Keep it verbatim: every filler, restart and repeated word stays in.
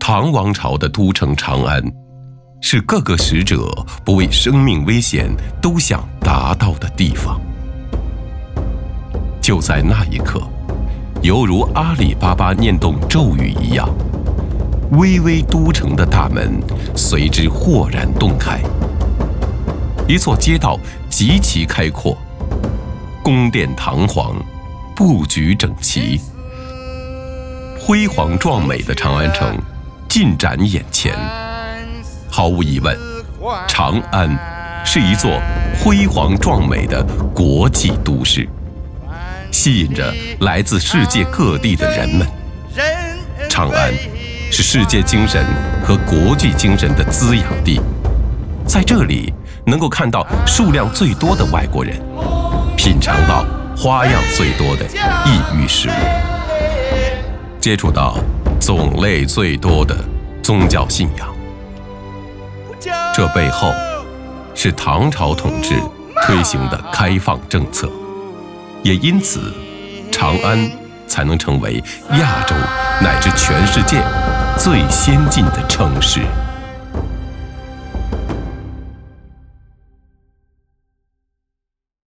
唐王朝的都城长安，是各个使者不畏生命危险都想达到的地方。就在那一刻，犹如阿里巴巴念动咒语一样，巍巍都城的大门随之豁然洞开。一座街道极其开阔，宫殿堂皇，布局整齐，辉煌壮美的长安城尽展眼前。毫无疑问，长安是一座辉煌壮美的国际都市，吸引着来自世界各地的人们。长安是世界精神和国际精神的滋养地，在这里能够看到数量最多的外国人，品尝到花样最多的异域事物，接触到种类最多的宗教信仰。这背后是唐朝统治推行的开放政策，也因此长安才能成为亚洲乃至全世界最先进的城市。